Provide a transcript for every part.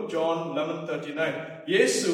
John 11:39. இயேசு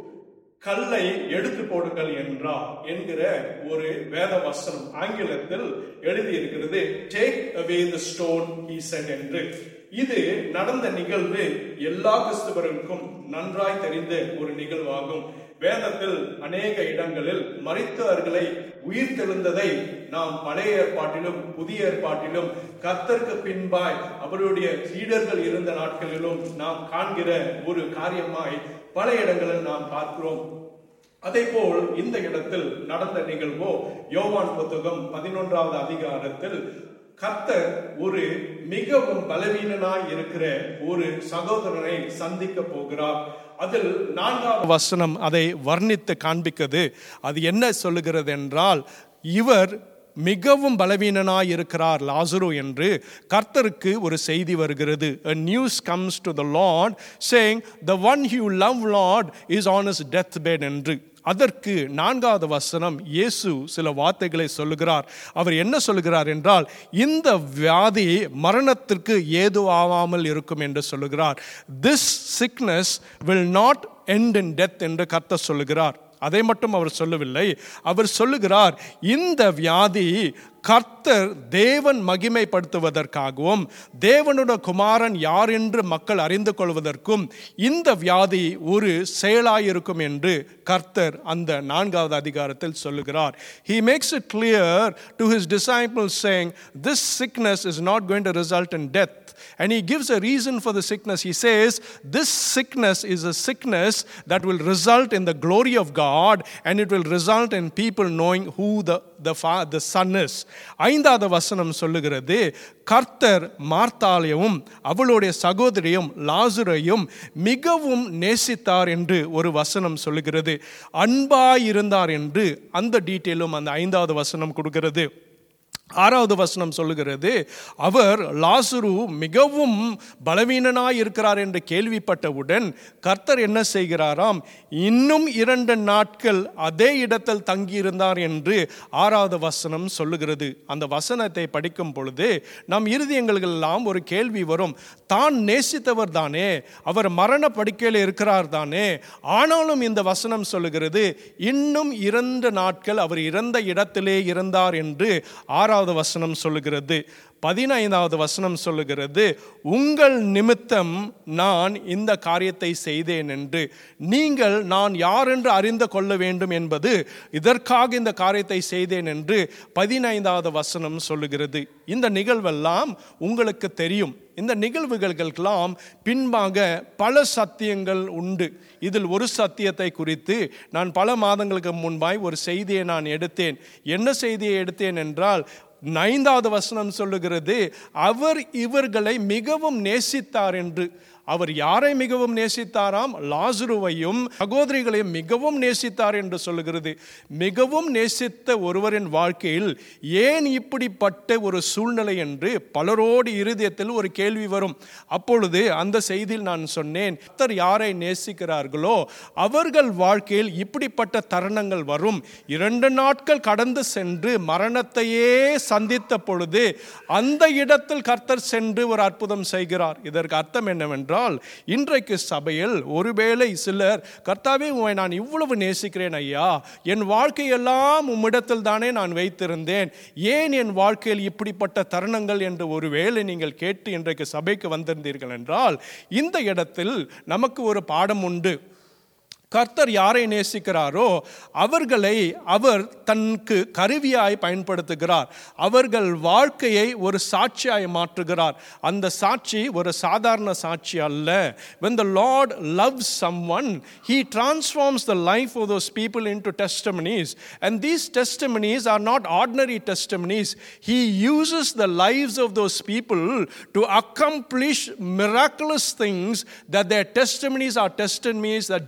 கல்லை எடுத்து போடுங்கள் என்றார் என்கிற ஒரு வேத வசனம் ஆங்கிலத்தில் எழுதியிருக்கிறது. Take away the stone, he said என்று. இது நடந்த நிகழ்வு எல்லா கிறிஸ்தவர்களுக்கும் நன்றாய் தெரிந்த ஒரு நிகழ்வாகும். வேதத்தில் அநேக இடங்களில் மரித்தவர்களை உயிர்த்தெழுந்ததை நாம் பழைய ஏற்பாட்டிலும் புதிய ஏற்பாட்டிலும் கர்த்தருக்கு பின்பாய் அவருடைய சீடர்கள் இருந்த நாட்களிலும் நாம் காண்கிற ஒரு காரியமாய் பல இடங்களில் நாம் பார்க்கிறோம். அதே போல் இந்த இடத்தில் நடந்த நிகழ்வோ யோவான் புத்தகம் 11வது அதிகாரத்தில் கர்த்தர் ஒரு மிகவும் பலவீனனாய் இருக்கிற ஒரு சகோதரனை சந்திக்க போகிறார். அதில் 4வது வசனம் அதை வர்ணித்து காண்பிக்கிறது. அது என்ன சொல்லுகிறது என்றால், இவர் மிகவும் பலவீனனாய் இருக்கிறார் லாசரு என்று கர்த்தருக்கு ஒரு செய்தி வருகிறது. A news comes to the Lord saying, the one you love Lord is on his deathbed என்று. அதற்கு 4வது வசனம் இயேசு சில வார்த்தைகளை சொல்லுகிறார். அவர் என்ன சொல்லுகிறார் என்றால், இந்த வியாதி மரணத்திற்கு ஏதுவாகாமல் இருக்கும் என்று சொல்லுகிறார். This sickness will not end in death என்று கர்த்தர் சொல்லுகிறார். அதை மட்டும் அவர் சொல்லவில்லை, அவர் சொல்லுகிறார் இந்த வியாதி கர்த்தர் தேவன் மகிமைப்படுத்துவதற்காகவும் தேவனுடைய குமாரன் யார் என்று மக்கள் அறிந்து கொள்வதற்கும் இந்த வியாதி ஒரு செயலாயிருக்கும் என்று கர்த்தர் அந்த 4வது அதிகாரத்தில் சொல்லுகிறார். He makes it clear to his disciples saying, this sickness is not going to result in death. And he gives a reason for the sickness. He says, this sickness is a sickness that will result in the glory of God, and it will result in people knowing who the Son is. 5வது வசனம் சொல்லுகிறது, கர்த்தர் மார்த்தாளையும் அவளுடைய சகோதரியும் லாசரையும் மிகவும் நேசித்தார் என்று ஒரு வசனம் சொல்லுகிறது. அன்பாயிருந்தார் என்று அந்த டீட்டெயிலும் அந்த 5வது வசனம் கொடுக்கிறது. 6வது வசனம் சொல்லுகிறது, அவர் லாசரு மிகவும் பலவீனனாய் இருக்கிறார் என்று கேள்விப்பட்டவுடன் கர்த்தர் என்ன செய்கிறாராம், இன்னும் 2 நாட்கள் அதே இடத்தில் தங்கியிருந்தார் என்று 6வது வசனம் சொல்லுகிறது. அந்த வசனத்தை படிக்கும் பொழுது நம் இருதயங்களெல்லாம் ஒரு கேள்வி வரும். தான் நேசித்தவர் தானே, அவர் மரண படுக்கையில் இருக்கிறார் தானே, ஆனாலும் இந்த வசனம் சொல்லுகிறது இன்னும் 2 நாட்கள் அவர் இறந்த இடத்திலே இருந்தார் என்று 6வது வசனம் சொல்லுகிறது. 15வது வசனம் சொல்லுகிறது, உங்கள் நிமித்தம் நான் இந்த காரியத்தை செய்தேன் என்று, நீங்கள் நான் யார் என்று அறிந்து கொள்ள வேண்டும் என்பது இதற்காக இந்த காரியத்தை செய்தேன் என்று 15வது வசனம் சொல்லுகிறது. இந்த நிகழ்வெல்லாம் உங்களுக்கு தெரியும். இந்த நிகழ்வுகளுக்கெல்லாம் பின்பாக பல சத்தியங்கள் உண்டு. இதில் ஒரு சத்தியத்தை குறித்து நான் பல மாதங்களுக்கு முன்பாய் ஒரு செய்தியை நான் எடுத்தேன். என்ன செய்தியை எடுத்தேன் என்றால், 5வது வசனம் சொல்லுகிறது, அவர் இவர்களை மிகவும் நேசித்தார் என்று. அவர் யாரை மிகவும் நேசித்தாராம்? லாசருவையும் சகோதரிகளையும் மிகவும் நேசித்தார் என்று சொல்லுகிறது. மிகவும் நேசித்த ஒருவரின் வாழ்க்கையில் ஏன் இப்படிப்பட்ட ஒரு சூழ்நிலை என்று பலரோடு இருதயத்தில் ஒரு கேள்வி வரும். அப்பொழுது அந்த செய்தியில் நான் சொன்னேன், கர்த்தர் யாரை நேசிக்கிறார்களோ அவர்கள் வாழ்க்கையில் இப்படிப்பட்ட தருணங்கள் வரும். 2 நாட்கள் கடந்து சென்று மரணத்தையே சந்தித்த பொழுது அந்த இடத்தில் கர்த்தர் சென்று ஒரு அற்புதம் செய்கிறார். இதற்கு அர்த்தம் என்னவென்றால், இன்றைக்கு சபையில் ஒருவேளை சிலர், கர்த்தாவே உம்மை நான் இவ்வளவு நேசிக்கிறேன் ஐயா, என் வாழ்க்கையெல்லாம் உம்மிடத்தில் தானே நான் வைத்திருந்தேன், ஏன் என் வாழ்க்கையில் இப்படிப்பட்ட தருணங்கள் என்று ஒருவேளை நீங்கள் கேட்டு இன்றைக்கு சபைக்கு வந்திருந்தீர்கள் என்றால், இந்த இடத்தில் நமக்கு ஒரு பாடம் உண்டு. கர்த்தர் யாரை நேசிக்கிறாரோ அவர்களை அவர் தனக்கு கருவியாய் பயன்படுத்துகிறார். அவர்கள் வாழ்க்கையை ஒரு சாட்சியாய் மாற்றுகிறார். அந்த சாட்சி ஒரு சாதாரண சாட்சி அல்ல. When the Lord loves someone, He transforms the life of those people into testimonies. And these testimonies are not ordinary testimonies. He uses the lives of those people to accomplish miraculous things, that their testimonies are testimonies that generations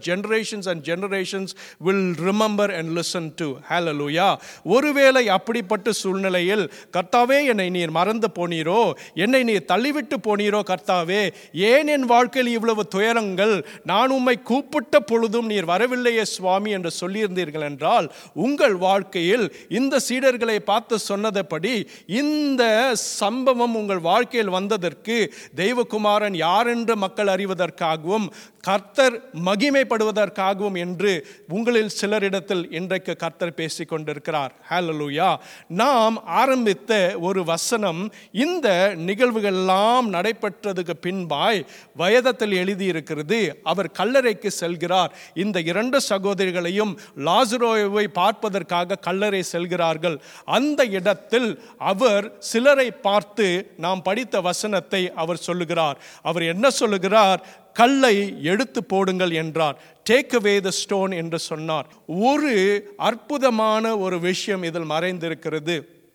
generations and generations will remember and listen to. Hallelujah. ஒருவேளை அப்படிப்பட்ட சூழ்நிலையில் கர்த்தாவே என்னை நீர் மறந்து போனீரோ, என்னை நீர் தள்ளிவிட்டு போனீரோ கர்த்தாவே, ஏன் என் வாழ்க்கையில் இவ்வளவு துயரங்கள், நான் உம்மை கூப்பிட்ட பொழுதும் நீர் வரவில்லையே சுவாமி என்று சொல்லியிருந்தீர்கள் என்றால், உங்கள் வாழ்க்கையில் இந்த சீடர்களை பார்த்து சொன்னதுபடி இந்த சம்பவம் உங்கள் வாழ்க்கையில் வந்ததற்கு தெய்வகுமாரன் யார் என்று மக்கள் அறிவதற்காகவும் கர்த்தர் மகிமைப்படுவதற்காகவும் என்று உங்களில் சிலரிடத்தில் இன்றைக்கு கர்த்தர் பேசிக் கொண்டிருக்கிறார். ஹல்லேலூயா. நாம் ஆரம்பித்த ஒரு வசனம் இந்த நிகழ்வுகள் எல்லாம் நடைபெற்றதுக்கு பின்பாய் வேதத்தில் எழுதியிருக்கிறது. அவர் கல்லறைக்கு செல்கிறார். இந்த 2 சகோதரிகளையும் லாசரோவை பார்ப்பதற்காக கல்லறை செல்கிறார்கள். அந்த இடத்தில் அவர் சிலரை பார்த்து நாம் படித்த வசனத்தை அவர் சொல்லுகிறார். அவர் என்ன சொல்லுகிறார்? கல்லை எடுத்து போடுங்கள் என்றார். டேக் அவே த ஸ்டோன் என்று சொன்னார். ஒரு அற்புதமான ஒரு விஷயம் இதில் மறைந்திருக்கிறது.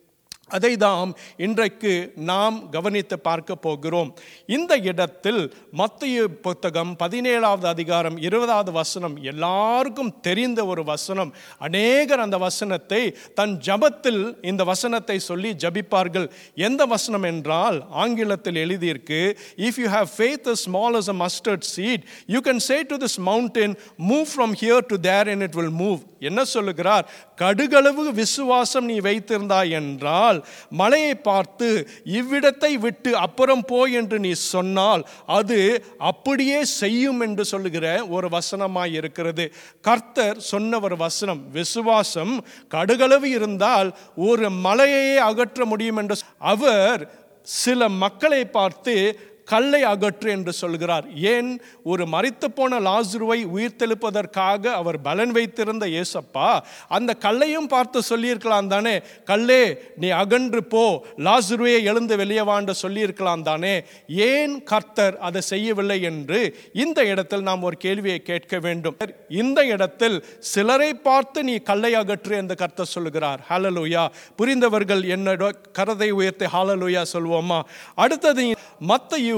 அதை தான் இன்றைக்கு நாம் கவனித்து பார்க்க போகிறோம். இந்த இடத்தில் மத்தேயு புத்தகம் 17வது அதிகாரம் 20வது வசனம் எல்லாருக்கும் தெரிந்த ஒரு வசனம். அநேகர் அந்த வசனத்தை தன் ஜபத்தில் இந்த வசனத்தை சொல்லி ஜபிப்பார்கள். எந்த வசனம் என்றால் ஆங்கிலத்தில் எழுதியிருக்கு, if you have faith as small as a mustard seed, you can say to this mountain, move from here to there and it will move. என்ன சொல்லுகிறார்? கடுகளவு விசுவாசம் நீ வைத்திருந்தாய் என்றால் மலையை பார்த்து இவ்விடத்தை விட்டு அப்புறம் போய் என்று நீ சொன்னால் அது அப்படியே செய்யும் என்று சொல்லுகிற ஒரு வசனமாய் இருக்கிறது. கர்த்தர் சொன்ன ஒரு வசனம். விசுவாசம் கடுகளவு இருந்தால் ஒரு மலையை அகற்ற முடியும் என்று அவர் சில மக்களை பார்த்து கல்லை அகற்று என்று சொல்கிறார். ஏன்? ஒரு மரித்து போன லாசருவை உயிர்த்தெழுப்பதற்காக அவர் பலன் வைத்திருந்த இயேசப்பா அந்த கல்லையும் பார்த்து சொல்லியிருக்கலாம் தானே, கல்லே நீ அகன்று போ, லாசருவை எழுந்து வெளியே வாண்டு சொல்லியிருக்கலாம் தானே. ஏன் கர்த்தர் அதை செய்யவில்லை என்று இந்த இடத்தில் நாம் ஒரு கேள்வியை கேட்க வேண்டும். இந்த இடத்தில் சிலரை பார்த்து நீ கல்லை அகற்று என்று கர்த்தர் சொல்லுகிறார். ஹல்லேலூயா. புரிந்தவர்கள் என்னோட கரத்தை உயர்த்தி ஹல்லேலூயா சொல்வோமா? அடுத்தது மத்தேயு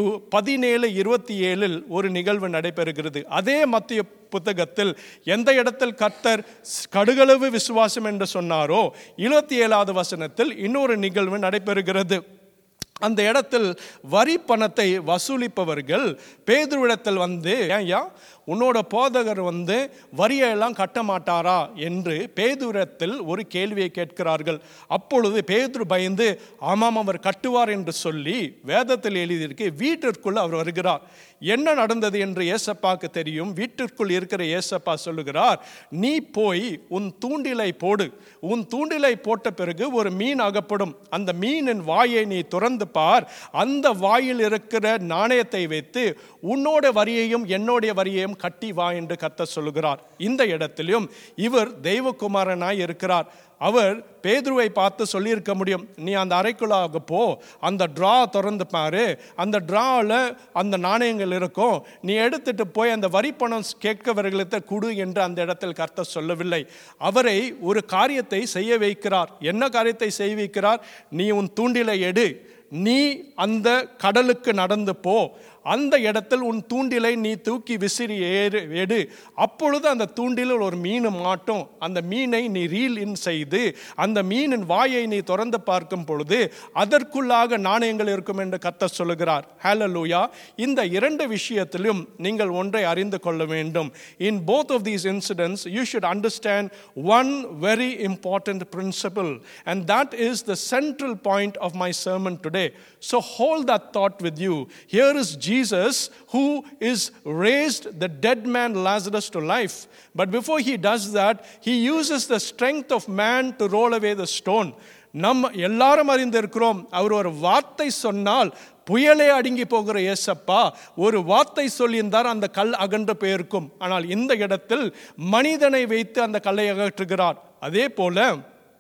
17:27 ஒரு நிகழ்வு நடைபெறுகிறது. அதே மத்தேயு புத்தகத்தில் எந்த இடத்தில் கர்த்தர் கடுகளவு விசுவாசம் என்று சொன்னாரோ 27வது வசனத்தில் இன்னொரு நிகழ்வு நடைபெறுகிறது. அந்த இடத்தில் வரி பணத்தை வசூலிப்பவர்கள் பேதுருவிடத்தில் வந்து, ஏன்யா உன்னோட போதகர் வரியெல்லாம் கட்ட மாட்டாரா என்று பேதுருவிடத்தில் ஒரு கேள்வியை கேட்கிறார்கள். அப்பொழுது பேதுரு பயந்து ஆமாம் அவர் கட்டுவார் என்று சொல்லி வேதத்தில் எழுதியிருக்கு. வீட்டிற்குள் அவர் வருகிறார். என்ன நடந்தது என்று ஏசப்பாக்கு தெரியும். வீட்டிற்குள் இருக்கிற ஏசப்பா சொல்லுகிறார், நீ போய் உன் தூண்டிலை போடு. உன் தூண்டிலை போட்ட பிறகு ஒரு மீன் அகப்படும். அந்த மீனின் வாயை நீ துறந்து பார். அந்த வாயில் இருக்கிற நாணயத்தை வைத்து உன்னோட வரியையும் என்னுடைய வரியையும் கட்டி வா என்று கர்த்தர் சொல்லுகிறார். இந்த இடத்திலும் இவர் தெய்வகுமாரனாய் இருக்கிறார். அவர் பேதுருவை பார்த்து சொல்லியிருக்க முடியும், நீ அந்த அறைக்குள்ளாக போ, அந்த ட்ரா திறந்து பாரு, அந்த ட்ராவில் அந்த நாணயங்கள் இருக்கும், நீ எடுத்துட்டு போய் அந்த வரி பணம் கேட்கவர்களுக்கு கொடு என்று அந்த இடத்தில் கர்த்தர் சொல்லவில்லை. அவரை ஒரு காரியத்தை செய்ய வைக்கிறார். என்ன காரியத்தை செய்ய வைக்கிறார்? நீ உன் தூண்டிலை எடு, நீ அந்த கடலுக்கு நடந்து போ, அந்த இடத்தில் உன் தூண்டிலை நீ தூக்கி விசிறி எடு. அப்பொழுது அந்த தூண்டிலில் ஒரு மீன் மாட்டும். அந்த மீனை நீ ரீல் இன் செய்து அந்த மீனின் வாயை நீ திறந்து பார்க்கும் பொழுது அதற்குள்ளாக நாணயங்கள் இருக்கும் என்று கர்த்தர் சொல்லுகிறார். ஹல்லேலூயா. இந்த 2 விஷயத்திலும் நீங்கள் ஒன்றை அறிந்து கொள்ள வேண்டும். In both of these incidents you should understand one very important principle, and that is the central point of my sermon today. So hold that thought with you. Here is Jesus who is raised the dead man Lazarus to life. But before he does that, he uses the strength of man to roll away the stone. நம்ம எல்லாரும் அறிந்திருக்கிறோம், அவர் ஒரு வார்த்தை சொன்னால் புயலே அடங்கி போகிற ஏசப்பா ஒரு வார்த்தை சொல்லியிருந்தார், அந்த கல் அகன்று போயிருக்கும். ஆனால் இந்த இடத்தில் மனிதனை வைத்து அந்த கல்லை அகற்றுகிறார். அதே போல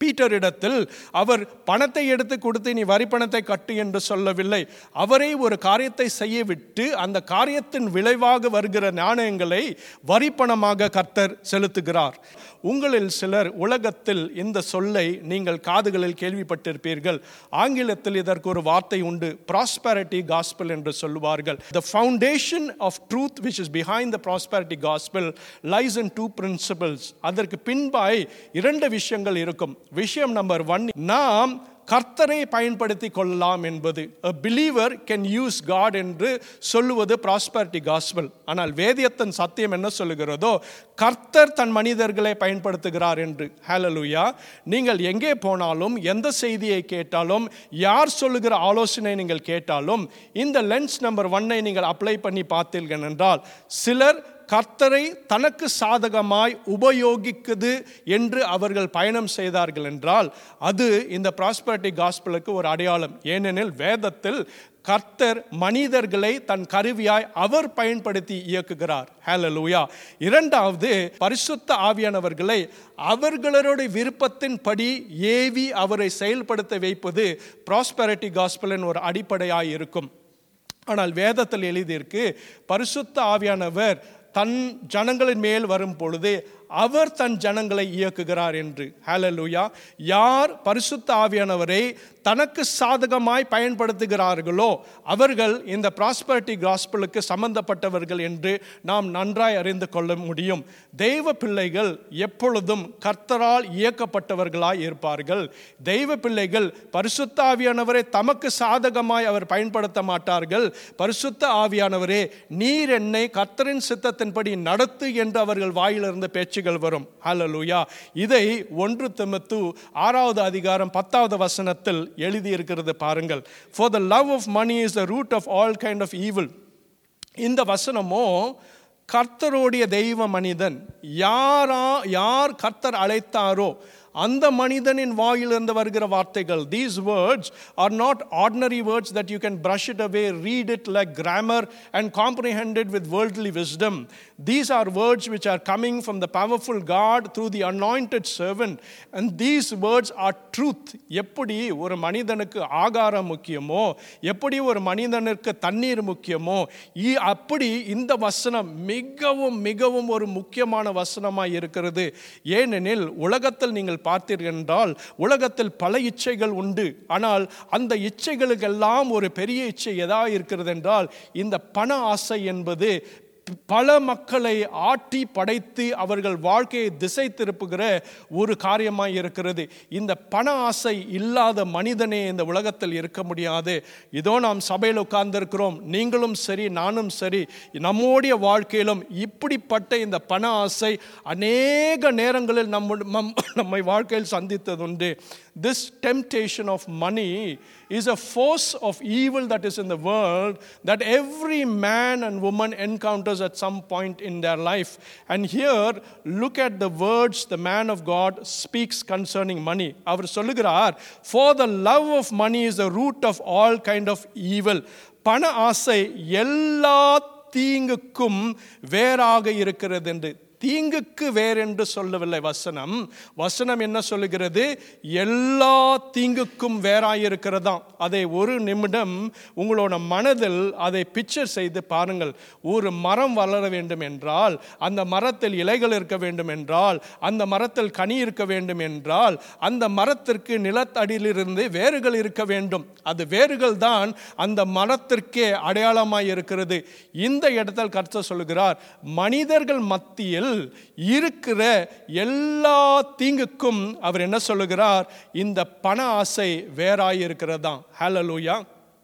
பீட்டரிடத்தில் அவர் பணத்தை எடுத்து கொடுத்து நீ வரி பணத்தை கட்டு என்று சொல்லவில்லை. அவரை ஒரு காரியத்தை செய்ய விட்டு அந்த காரியத்தின் விளைவாக வருகிற நாணயங்களை வரி பணமாக கர்த்தர் செலுத்துகிறார். உங்களில் சிலர் உலகத்தில் இந்த சொல்லை நீங்கள் காதுகளில் கேள்விப்பட்டிருப்பீர்கள். ஆங்கிலத்தில் இதற்கு ஒரு வார்த்தை உண்டு, prosperity gospel என்று சொல்லுவார்கள். The foundation of truth which is behind the prosperity gospel lies in two principles. அதற்கு பின்பாய் இரண்டு விஷயங்கள் இருக்கும். விஷயம் நம்பர் 1, நாம் கர்த்தரை பயன்படுத்தி கொள்ளலாம் என்பது. A believer can use God என்று சொல்லுவது prosperity gospel. ஆனால் வேதத்தின் சத்தியம் என்ன சொல்லுகிறதோ, கர்த்தர் தன் மனிதர்களை பயன்படுத்துகிறார் என்று. ஹல்லேலூயா. நீங்கள் எங்கே போனாலும், எந்த செய்தியை கேட்டாலும், யார் சொல்லுகிற ஆலோசனை நீங்கள் கேட்டாலும், இந்த லென்ஸ் நம்பர் 1 நீங்கள் அப்ளை பண்ணி பார்த்தீர்கள் என்றால், சிலர் கர்த்தரை தனக்கு சாதகமாய் உபயோகிக்குது என்று அவர்கள் பயணம் செய்தார்கள் என்றால் அது இந்த ப்ராஸ்பரிட்டி காஸ்பலுக்கு ஒரு அடையாளம். ஏனெனில் வேதத்தில் கர்த்தர் மனிதர்களை தன் கருவியாய் அவர் பயன்படுத்தி இயக்குகிறார். ஹல்லேலூயா. இரண்டாவது, பரிசுத்த ஆவியானவர்களை அவர்களுடைய விருப்பத்தின் படி ஏவி அவரை செயல்படுத்த வைப்பது ப்ராஸ்பரிட்டி காஸ்பலின் ஒரு அடிப்படையாய் இருக்கும். ஆனால் வேதத்தில் எழுதியிருக்கு, பரிசுத்த ஆவியானவர் தன் ஜனங்களின் மேல் வரும் பொழுது அவர் தன் ஜனங்களை இயக்குகிறார் என்று. ஹல்லேலூயா. யார் பரிசுத்த ஆவியானவரை தனக்கு சாதகமாய் பயன்படுத்துகிறார்களோ அவர்கள் இந்த ப்ராஸ்பரிட்டி காஸ்பலுக்கு சம்பந்தப்பட்டவர்கள் என்று நாம் நன்றாய் அறிந்து கொள்ள முடியும். தெய்வ பிள்ளைகள் எப்பொழுதும் கர்த்தரால் இயக்கப்பட்டவர்களாய் இருப்பார்கள். தெய்வ பிள்ளைகள் பரிசுத்த ஆவியானவரை தமக்கு சாதகமாய் அவர் பயன்படுத்த மாட்டார்கள். பரிசுத்த ஆவியானவரே நீர் என்னை கர்த்தரின் சித்தத்தின்படி நடத்து என்று அவர்கள் வாயிலிருந்து பேச்சு வரும். ஹல்லேலூயா. இதை 1 திமோத்தேயு 6வது அதிகாரம் 10வது வசனத்தில் எழுதி இருக்கிறது பாருங்கள். For the love of money is the root of all kind of evil. இந்த வசனமோ கர்த்தருடைய தெய்வ மனிதன் யார் கர்த்தர் அழைத்தாரோ அந்த மனிதனின் வாயிலிருந்து வருகிற வார்த்தைகள். These words are not ordinary words that you can brush it away, read it like grammar and comprehend it with worldly wisdom. These are words which are coming from the powerful God through the anointed servant, and these words are truth. எப்படி ஒரு மனிதனுக்கு ஆகாரம் முக்கியமோ, எப்படி ஒரு மனிதனுக்கு தண்ணீர் முக்கியமோ, அப்படி இந்த வசனம் மிகவும் மிகவும் ஒரு முக்கியமான வசனமாய் இருக்கிறது. ஏனெனில் உலகத்தில் நீங்கள் பார்த்தீர்கள் என்றால் உலகத்தில் பல இச்சைகள் உண்டு. ஆனால் அந்த இச்சைகளுக்கெல்லாம் ஒரு பெரிய இச்சை எதா இருக்கிறது என்றால் இந்த பண ஆசை என்பது பல மக்களை ஆட்டி படைத்து அவர்கள் வாழ்க்கையை திசை திருப்புகிற ஒரு காரியமாய் இருக்கிறது. இந்த பண ஆசை இல்லாத மனிதனே இந்த உலகத்தில் இருக்க முடியாது. இதோ நாம் சபையில் உட்கார்ந்திருக்கிறோம், நீங்களும் சரி நானும் சரி, நம்முடைய வாழ்க்கையிலும் இப்படிப்பட்ட இந்த பண ஆசை அநேக நேரங்களில் நம்மை வாழ்க்கையில் சந்தித்ததுண்டு. This temptation of money is a force of evil that is in the world that every man and woman encounters at some point in their life. And here look at the words the man of God speaks concerning money. அவர் சொல்லுகிறார், for the love of money is the root of all kind of evil. பண ஆசை எல்லா தீங்குக்கும் வேறாக இருக்கிறது என்று. தீங்குக்கு வேறென்று சொல்லவில்லை வசனம். வசனம் என்ன சொல்லுகிறது? எல்லா தீங்குக்கும் வேறாயிருக்கிறதா. அதை ஒரு நிமிடம் உங்களோட மனதில் அதை பிக்சர் செய்து பாருங்கள். ஒரு மரம் வளர வேண்டும் என்றால், அந்த மரத்தில் இலைகள் இருக்க வேண்டும் என்றால், அந்த மரத்தில் கனி இருக்க வேண்டும் என்றால், அந்த மரத்திற்கு நிலத்தடியிலிருந்து வேர்கள் இருக்க வேண்டும். அது வேர்கள் தான் அந்த மரத்திற்கே அடையாளமாய் இருக்கிறது. இந்த இடத்தில் கர்த்தர் சொல்லுகிறார், மனிதர்கள் மத்தியில் இருக்கிற எல்லா தீங்குக்கும் அவர் என்ன சொல்லுகிறார்? இந்த பண ஆசை வேறாயிருக்கிறதா. ஹல்லேலூயா.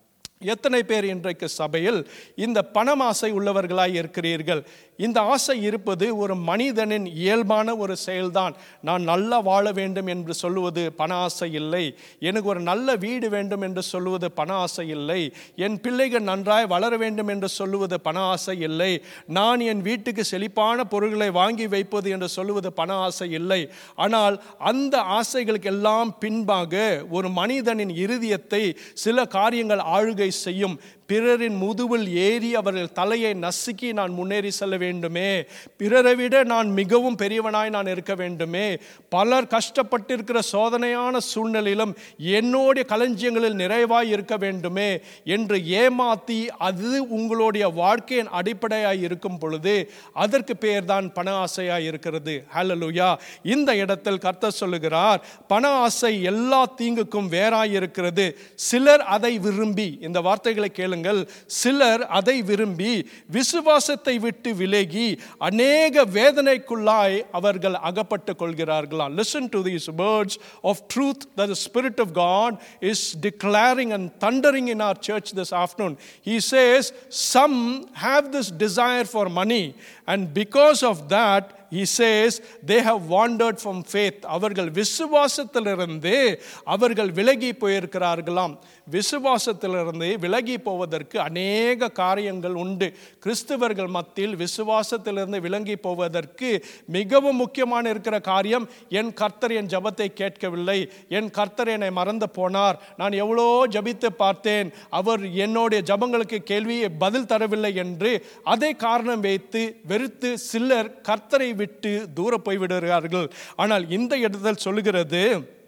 எத்தனை பேர் இன்றைக்கு சபையில் இந்த பணமாசை உள்ளவர்களாய் இருக்கிறீர்கள்? இந்த ஆசை இருப்பது ஒரு மனிதனின் இயல்பான ஒரு செயல்தான். நான் நல்லா வாழ வேண்டும் என்று சொல்லுவது பண ஆசை இல்லை. எனக்கு ஒரு நல்ல வீடு வேண்டும் என்று சொல்லுவது பண ஆசை இல்லை. என் பிள்ளைகள் நன்றாய் வளர வேண்டும் என்று சொல்லுவது பண ஆசை இல்லை. நான் என் வீட்டுக்கு செழிப்பான பொருட்களை வாங்கி வைப்பது என்று சொல்லுவது பண ஆசை இல்லை. ஆனால் அந்த ஆசைகளுக்கெல்லாம் பின்பாக ஒரு மனிதனின் இருதயத்தை சில காரியங்கள் ஆளுகை செய்யும். பிறரின் முதுகில் ஏறி அவர்கள் தலையை நசுக்கி நான் முன்னேறி செல்ல வேண்டுமே, பிறரை விட நான் மிகவும் பெரியவனாய் நான் இருக்க வேண்டுமே, பலர் கஷ்டப்பட்டிருக்கிற சோதனையான சூழ்நிலையிலும் என்னுடைய களஞ்சியங்களில் நிறைவாய் இருக்க வேண்டுமே என்று ஏமாத்தி அது உங்களுடைய வாழ்க்கையின் அடிப்படையாய் இருக்கும் பொழுது அதற்கு பேர் தான் பண ஆசையாய் இருக்கிறது. ஹல்லேலூயா. இந்த இடத்தில் கர்த்தர் சொல்லுகிறார், பண ஆசை எல்லா தீங்குக்கும் வேறாய் இருக்கிறது. சிலர் அதை விரும்பி, இந்த வார்த்தைகளை கேளுங்கள், சிலர் அதை விரும்பி விசுவாசத்தை விட்டு விலகி அநேக வேதனைக்குள்ளாய் அவர்கள் அகப்பட்டுக் கொள்கிறார்களாம். Listen to these words of truth that the Spirit of God is declaring and thundering in our church this afternoon. He says, some have this desire for money, and because of that, he says, they have wandered from faith. அவர்கள் விசுவாசத்திலிருந்து அவர்கள் விலகி போயிருக்கிறார்களாம். விசுவாசத்திலிருந்து விலகி போவதற்கு அநேக காரியங்கள் உண்டு. கிறிஸ்தவர்கள் மத்தியில் விசுவாசத்திலிருந்து விலகி போவதற்கு மிகவும் முக்கியமான இருக்கிற காரியம், என் கர்த்தர் என் ஜெபத்தை கேட்கவில்லை, என் கர்த்தர் என்னை மறந்து போனார், நான் எவ்வளோ ஜெபித்து பார்த்தேன், அவர் என்னுடைய ஜெபங்களுக்கு கேள்வியை பதில் தரவில்லை என்று அதை காரணம் வைத்து வெறுத்து சிலர் கர்த்தரை விட்டு தூர போய்விடுகிறார்கள். ஆனால் இந்த இடத்தில் சொல்லுகிறது,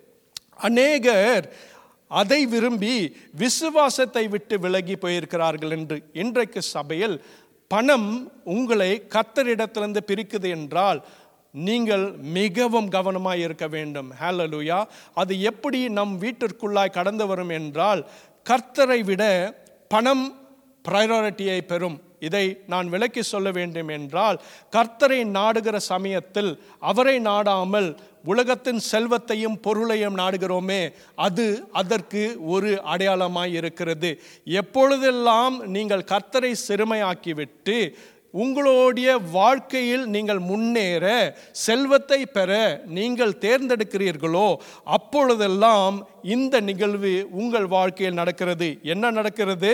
அநேகர் அதை விரும்பி விசுவாசத்தை விட்டு விலகி போயிருக்கிறார்கள் என்று. இன்றைக்கு சபையில் பணம் உங்களை கர்த்தரிடத்திலிருந்து பிரிக்குது என்றால் நீங்கள் மிகவும் கவனமாய் இருக்க வேண்டும். ஹல்லேலூயா. அது எப்படி நம் வீட்டிற்குள்ளாய் கடந்து வரும் என்றால், கர்த்தரை விட பணம் பிரையாரிட்டியை பெறும். இதை நான் விளக்கி சொல்ல வேண்டும் என்றால், கர்த்தரை நாடுகிற சமயத்தில் அவரை நாடாமல் உலகத்தின் செல்வத்தையும் பொருளையும் நாடுகிறோமே, அது அதற்கு ஒரு அடையாளமாய் இருக்கிறது. எப்பொழுதெல்லாம் நீங்கள் கர்த்தரை சிறுமையாக்கிவிட்டு உங்களுடைய வாழ்க்கையில் நீங்கள் முன்னேற, செல்வத்தை பெற நீங்கள் தேர்ந்தெடுக்கிறீர்களோ, அப்பொழுதெல்லாம் இந்த நிகழ்வு உங்கள் வாழ்க்கையில் நடக்கிறது. என்ன நடக்கிறது?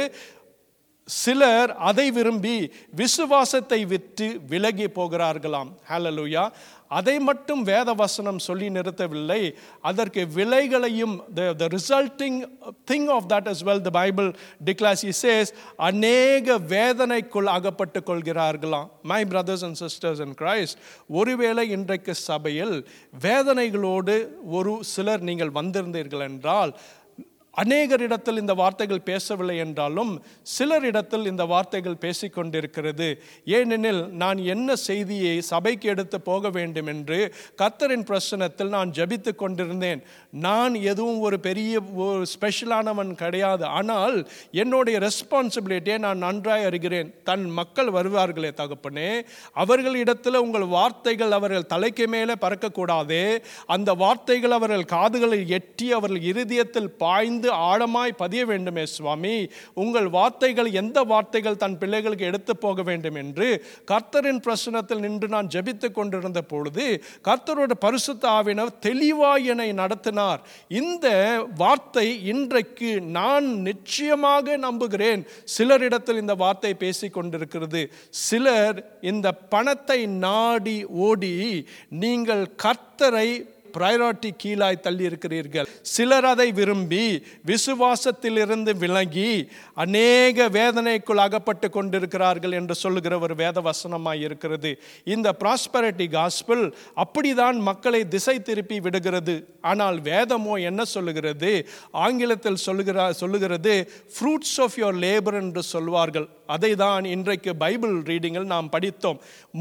சிலர் அதை விரும்பி விசுவாசத்தை விட்டு விலகி போகிறார்களாம். ஹல்லேலூயா. அதை மட்டும் வேத வசனம் சொல்லி நிறுத்தவில்லை, அதற்கு விலைகளையும், the resulting thing of that as well the Bible declares. He says, அநேக வேதனைக்குள் அகப்பட்டு கொள்கிறார்களாம். My brothers and sisters in Christ, ஒருவேளை இன்றைக்கு சபையில் வேதனைகளோடு ஒரு சிலர் நீங்கள் வந்திருந்தீர்கள் என்றால், அநேகரிடத்தில் இந்த வார்த்தைகள் பேசவில்லை என்றாலும் சிலரிடத்தில் இந்த வார்த்தைகள் பேசிக்கொண்டிருக்கிறது. ஏனெனில் நான் என்ன செய்தியை சபைக்கு எடுத்து போக வேண்டும் என்று கர்த்தரின் பிரசன்னத்தில் நான் ஜெபித்து கொண்டிருந்தேன். நான் எதுவும் ஒரு பெரிய ஒரு ஸ்பெஷலானவன் கிடையாது, ஆனால் என்னுடைய ரெஸ்பான்சிபிலிட்டியை நான் நன்றாய் அறிகிறேன். தன் மக்கள் வருவார்களே தகப்பனே, அவர்களிடத்தில் உங்கள் வார்த்தைகள் அவர்கள் தலைக்கு மேலே பறக்கக்கூடாது, அந்த வார்த்தைகள் அவர்கள் காதுகளில் எட்டி அவர்கள் இருதயத்தில் பாய்ந்து ஆழமாய் பதிய வேண்டுமே சுவாமி. உங்கள் வார்த்தைகள் எந்த வார்த்தைகள் தன் பிள்ளைகளுக்கு எடுத்து போக வேண்டும் என்று கர்த்தரின் பிரசன்னத்தில் நின்று நான் ஜெபித்துக் கொண்டிருந்த பொழுது கர்த்தரோட பரிசுத்த ஆவியானவர் தெளிவாய் என்னை நடத்தினார். இந்த வார்த்தை இன்றைக்கு நான் நிச்சயமாக நம்புகிறேன் சிலரிடத்தில் இந்த வார்த்தை பேசிக் கொண்டிருக்கிறது. சிலர் இந்த பணத்தை நாடி ஓடி நீங்கள் கர்த்தரை பிரையாரிட்டி கீழாய் தள்ளி இருக்கிறீர்கள். சிலர் அதை விரும்பி விசுவாசத்திலிருந்து விலகி அநேக வேதனைக்குள் அகப்பட்டு கொண்டிருக்கிறார்கள் என்று சொல்லுகிற ஒரு வேத வசனமாய் இருக்கிறது. இந்த ப்ராஸ்பரிட்டி காஸ்பல் அப்படிதான் மக்களை திசை திருப்பி விடுகிறது. ஆனால் வேதமோ என்ன சொல்லுகிறது? ஆங்கிலத்தில் சொல்லுகிறது ஃப்ரூட்ஸ் ஆஃப் யுவர் லேபர் என்று சொல்வார்கள். அதை தான் இன்றைக்கு பைபிள் ரீடிங்கில் நாம் படித்தோம்.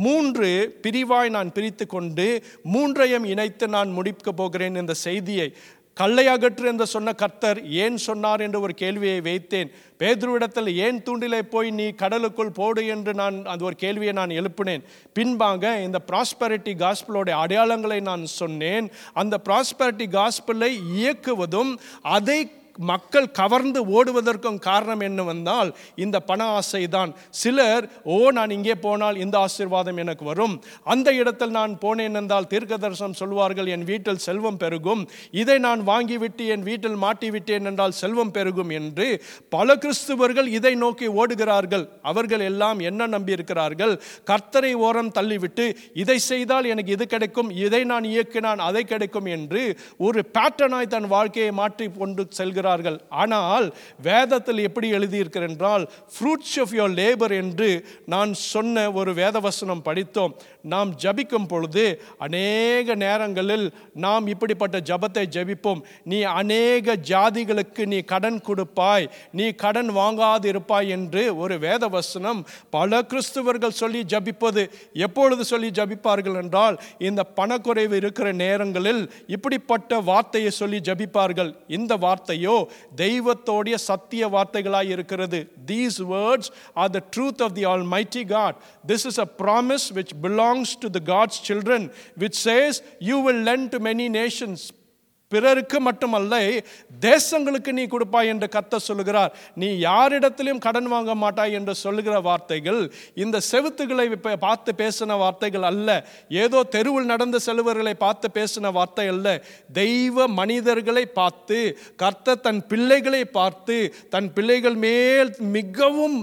3 பிரிவாய் நான் பிரித்து கொண்டு 3ஐயும் இணைத்து நான் முடிக்க போகிறேன் இந்த செய்தியை. கல்லை அகற்று என்று சொன்ன கர்த்தர் ஏன் சொன்னார் என்று ஒரு கேள்வியை வைத்தேன். பேதுருவிடத்தில் ஏன் தூண்டிலை போய் நீ கடலுக்குள் போடு என்று நான் அந்த ஒரு கேள்வியை நான் எழுப்பினேன். பின்பாக இந்த ப்ராஸ்பரிட்டி காஸ்பலோட அடையாளங்களை நான் சொன்னேன். அந்த ப்ராஸ்பரிட்டி காஸ்பலை இயக்குவதும் அதை மக்கள் கவர்ந்து ஓடுவதற்கும் காரணம் என்னவென்றால் இந்த பண ஆசை தான். சிலர் நான் இங்கே போனால் இந்த ஆசீர்வாதம் எனக்கு வரும், அந்த இடத்தில் நான் போனேன் என்றால் தீர்க்கதரிசனம் சொல்வார்கள் என் வீட்டில் செல்வம் பெருகும், இதை நான் வாங்கிவிட்டு என் வீட்டில் மாட்டிவிட்டேன் என்றால் செல்வம் பெருகும் என்று பல கிறிஸ்துவர்கள் இதை நோக்கி ஓடுகிறார்கள். அவர்கள் எல்லாம் என்ன நம்பி இருக்கிறார்கள்? கர்த்தரை ஓரம் தள்ளிவிட்டு இதை செய்தால் எனக்கு இது கிடைக்கும், இதை நான் இயக்கினான் அதை கிடைக்கும் என்று ஒரு பேட்டர்னாய் தன் வாழ்க்கையை மாற்றி கொண்டு செல்கிறார். சொல்லுகிறார்கள். ஆனால் வேதத்தில் எப்படி எழுதியிருக்கிறது என்றால், ஃப்ரூட்ஸ் ஆஃப் யுவர் லேபர் என்று நான் சொன்ன ஒரு வேதவசனம் படித்தோம். நாம் ஜபிக்கும் பொழுது அநேக நேரங்களில் நாம் இப்படிப்பட்ட ஜபத்தை ஜபிப்போம். நீ அநேக ஜாதிகளுக்கு நீ கடன் கொடுப்பாய், நீ கடன் வாங்காதிருப்பாய் என்று ஒரு வேதவசனம் பல கிறிஸ்துவர்கள் சொல்லி ஜபிப்பது. எப்பொழுது சொல்லி ஜபிப்பார்கள் என்றால், இந்த பணக்குறைவு இருக்கிற நேரங்களில் இப்படிப்பட்ட வார்த்தையை சொல்லி ஜபிப்பார்கள். இந்த வார்த்தையோ தெய்வத்தோடைய சத்திய வார்த்தைகளாய் இருக்கிறது. These words are the truth of the Almighty God. This is a promise which belongs to the God's children, which says you will lend to many nations. பிறருக்கு மட்டுமல்ல, தேசங்களுக்கு நீ கொடுப்பாய் என்று கர்த்தர் சொல்லுகிறார். நீ யாரிடத்திலும் கடன் வாங்க மாட்டாய் என்று சொல்லுகிற வார்த்தைகள் இந்த செவுத்துகளை பார்த்து பேசின வார்த்தைகள் அல்ல. ஏதோ தெருவில் நடந்து செல்வர்களை பார்த்து பேசின வார்த்தை அல்ல. தெய்வ மனிதர்களை பார்த்து கர்த்தர் தன் பிள்ளைகளை பார்த்து தன் பிள்ளைகள் மேல் மிகவும்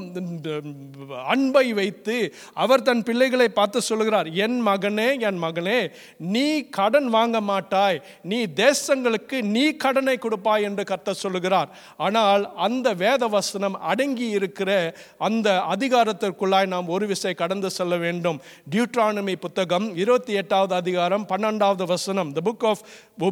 அன்பை வைத்து அவர் தன் பிள்ளைகளை பார்த்து சொல்லுகிறார், என் மகனே, என் மகனே, நீ கடன் வாங்க மாட்டாய், நீ தேசங்களுக்கு நீ கடனை கொடுப்பாய் என்று கர்த்தர் சொல்லுகிறார். ஆனால் அந்த வேத வசனம் அடங்கி இருக்கிற அந்த அதிகாரத்திற்குள்ளாய் நாம் ஒரு விசை கடந்து செல்ல வேண்டும். டியூட்ரானமி புத்தகம் 28வது அதிகாரம் 12வது வசனம். The book of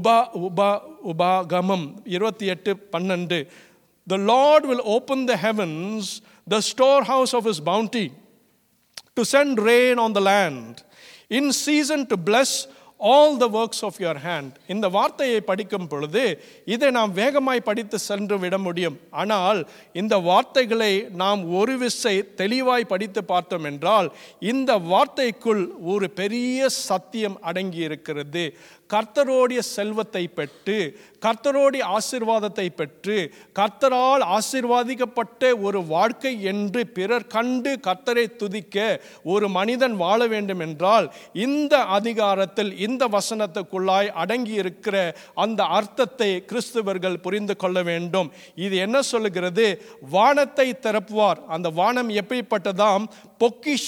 உபாகமம் 28:12. The Lord will open the heavens, the storehouse of his bounty, to send rain on the land, in season to bless all the works of your hand. இந்த வார்த்தையை படிக்கும் பொழுது இதை நாம் வேகமாய் படித்து சென்று விட முடியும். ஆனால் இந்த வார்த்தைகளை நாம் ஒரு விசை தெளிவாய் படித்து பார்த்தோம் என்றால், இந்த வார்த்தைக்குள் ஒரு பெரிய சத்தியம் அடங்கி இருக்கிறது. கர்த்தரோடைய செல்வத்தை பெற்று, கர்த்தரோடைய ஆசீர்வாதத்தை பெற்று, கர்த்தரால் ஆசீர்வாதிக்கப்பட்ட ஒரு வாழ்க்கை என்று பிறர் கண்டு கர்த்தரை துதிக்க ஒரு மனிதன் வாழ வேண்டும் என்றால், இந்த அதிகாரத்தில் இந்த வசனத்துக்குள்ளாய் அடங்கி இருக்கிற அந்த அர்த்தத்தை கிறிஸ்துவர்கள் புரிந்து கொள்ள வேண்டும். இது என்ன சொல்லுகிறது? வானத்தை திறப்புவார். அந்த வானம் எப்படிப்பட்டதாம்? பொக்கிஷ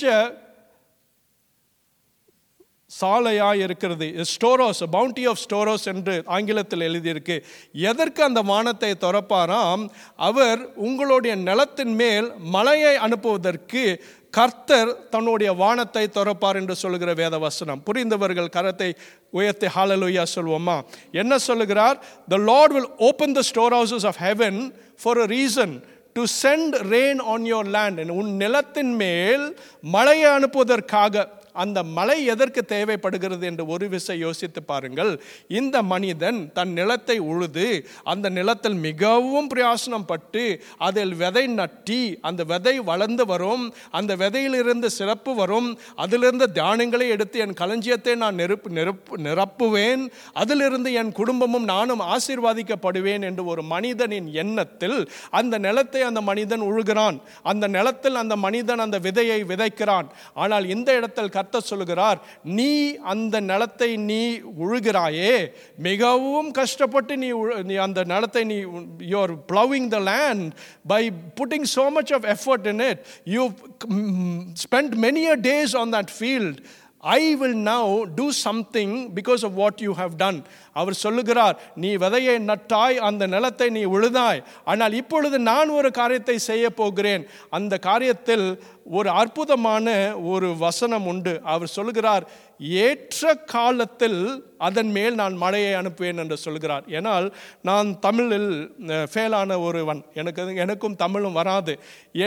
சாலையாய் இருக்கிறது. ஸ்டோரோஸ், பவுண்டி ஆஃப் ஸ்டோரோஸ் என்று ஆங்கிலத்தில் எழுதியிருக்கு. எதற்கு அந்த வானத்தை திறப்பாராம்? அவர் உங்களுடைய நிலத்தின் மேல் மழையை அனுப்புவதற்கு கர்த்தர் தன்னுடைய வானத்தை திறப்பார் என்று சொல்லுகிற வேத வசனம். புரிந்தவர்கள் கரத்தை உயர்த்தி ஹல்லேலூயா சொல்வோமா? என்ன சொல்லுகிறார்? The Lord will open the storehouses of heaven for a reason, to send rain on your land. உன் நிலத்தின் மேல் மழையை அனுப்புவதற்காக. அந்த மழை எதற்கு தேவைப்படுகிறது என்று ஒரு விசை யோசித்து பாருங்கள். இந்த மனிதன் தன் நிலத்தை உழுது அந்த நிலத்தில் மிகவும் பிரயாசனம் பட்டு அதில் விதை நட்டி அந்த விதை வளர்ந்து வரும், அந்த விதையிலிருந்து சிறப்பு வரும், அதிலிருந்து தானியங்களை எடுத்து என் களஞ்சியத்தை நான் நிரப்புவேன், அதிலிருந்து என் குடும்பமும் நானும் ஆசீர்வாதிக்கப்படுவேன் என்று ஒரு மனிதனின் எண்ணத்தில் அந்த நிலத்தை அந்த மனிதன் உழுகிறான். அந்த நிலத்தில் அந்த மனிதன் அந்த விதையை விதைக்கிறான். ஆனால் இந்த இடத்தில் கர்த்தர் சொல்லுகிறார், நீ அந்த நிலத்தை நீ உழுகிறாயே, மிகவும் கஷ்டப்பட்டு நீ அந்த நிலத்தை நீ you are plowing the land by putting so much of effort in it. You've spent many a days on that field. I will now do something because of what you have done. அவர் சொல்லுகிறார், நீ விதையை நட்டாய், அந்த நிலத்தை நீ உழுதாய், ஆனால் இப்பொழுது நான் ஒரு காரியத்தை செய்ய போகிறேன். அந்த காரியத்தில் ஒரு அற்புதமான ஒரு வசனம் உண்டு. அவர் சொல்லுகிறார், ஏற்ற காலத்தில் அதன் மேல் நான் மழையை அனுப்புவேன் என்று சொல்கிறார். ஏனால் நான் தமிழில் ஃபெயிலான ஒருவன், எனக்கும் தமிழும் வராது.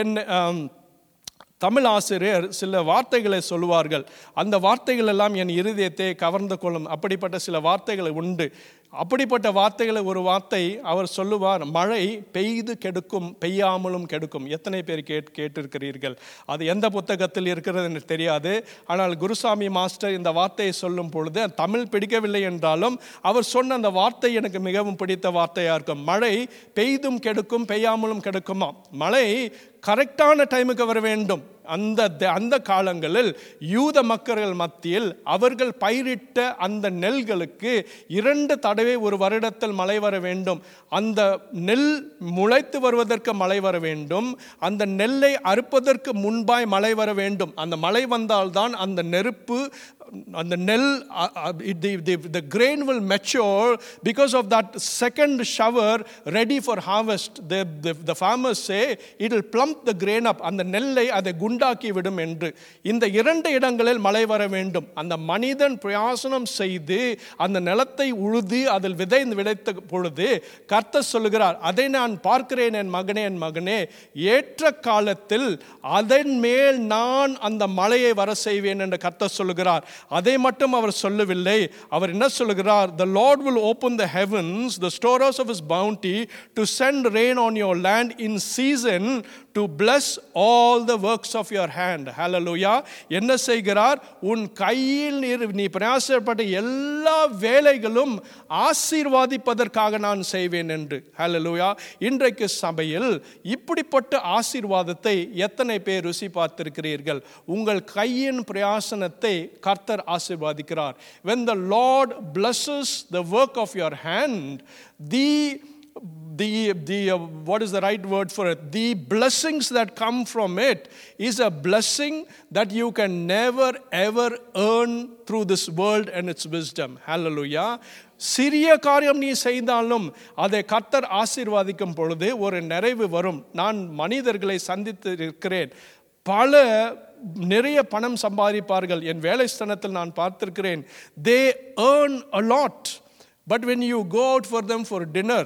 தமிழ் ஆசிரியர் சில வார்த்தைகளை சொல்லுவார்கள். அந்த வார்த்தைகள் எல்லாம் என் இருதயத்தை கவர்ந்து கொள்ளும். அப்படிப்பட்ட சில வார்த்தைகள் உண்டு. அப்படிப்பட்ட வார்த்தைகளை ஒரு வார்த்தை அவர் சொல்லுவார், மழை பெய்து கெடுக்கும், பெய்யாமலும் கெடுக்கும். எத்தனை பேர் கேட்டிருக்கிறீர்கள்? அது எந்த புத்தகத்தில் இருக்கிறது என்று தெரியாது. ஆனால் குருசாமி மாஸ்டர் இந்த வார்த்தையை சொல்லும் பொழுது தமிழ் பிடிக்கவில்லை என்றாலும் அவர் சொன்ன அந்த வார்த்தை எனக்கு மிகவும் பிடித்த வார்த்தையாக இருக்கும். மழை பெய்தும் கெடுக்கும், பெய்யாமலும் கெடுக்குமா. மழை கரெக்டான டைமுக்கு வர வேண்டும். அந்த காலங்களில் யூத மக்கள் மத்தியில் அவர்கள் பயிரிட்ட அந்த நெல்களுக்கு 2 தடவை ஒரு வருடத்தில் மழை வர வேண்டும். அந்த நெல் முளைத்து வருவதற்கு மழை வர வேண்டும். அந்த நெல்லை அறுப்பதற்கு முன்பாய் மழை வர வேண்டும். அந்த மழை வந்தால்தான் அந்த நெருப்பு and the nell, the grain will mature because of that second shower ready for harvest. The farmers say it will plump the grain up, அந்த நெல்லை அதை குண்டாக்கி விடும் என்று. இந்த இரண்டு இடங்களில் மழை வர வேண்டும். அந்த மனிதன் பிரயாசனம் செய்து அந்த நிலத்தை உழுது அதில் விதைத்த பொழுது கர்த்தர் சொல்லுகிறார், அதை நான் பார்க்கிறேன் என் மகனே, ஏற்ற காலத்தில் அதன் மேல் நான் அந்த மழையை வர செய்வேன் என்று கர்த்தர் சொல்லுகிறார். அதை மட்டும் அவர் சொல்லவில்லை. அவர் என்ன சொல்லுகிறார்? The Lord will open the heavens, the storehouse of his bounty, to send rain on your land in season, to bless all the works of your hand. Hallelujah. என்ன செய்கிறார்? உன் கையில் நீ பிரயாசப்பட்ட எல்லா வேலைகளும் ஆசீர்வாதிப்பதற்காக நான் செய்வேன் என்று. Hallelujah. இன்றைக்கு சபையில் இப்படிப்பட்ட ஆசீர்வாதத்தை எத்தனை பேர் ருசி பார்த்திருக்கிறீர்கள்? உங்கள் கையின் பிரயாசனத்தை கர்த்தர் ஆசீர்வதிக்கிறார். When the Lord blesses the work of your hand, what is the right word for it? The blessings that come from it is a blessing that you can never ever earn through this world and its wisdom. Hallelujah. சிறிய காரியம் நீ செய்தாலும் அதை கர்த்தர் ஆசீர்வதிக்கும் பொழுது ஒரு நிறைவு வரும். நான் மனிதர்களை சந்தித்து இருக்கிறேன். நிறைய பணம் சம்பாதிப்பார்கள். என் வேலை ஸ்தலத்தில் நான் பார்த்திருக்கிறேன். They earn a lot, but when you go out for them for dinner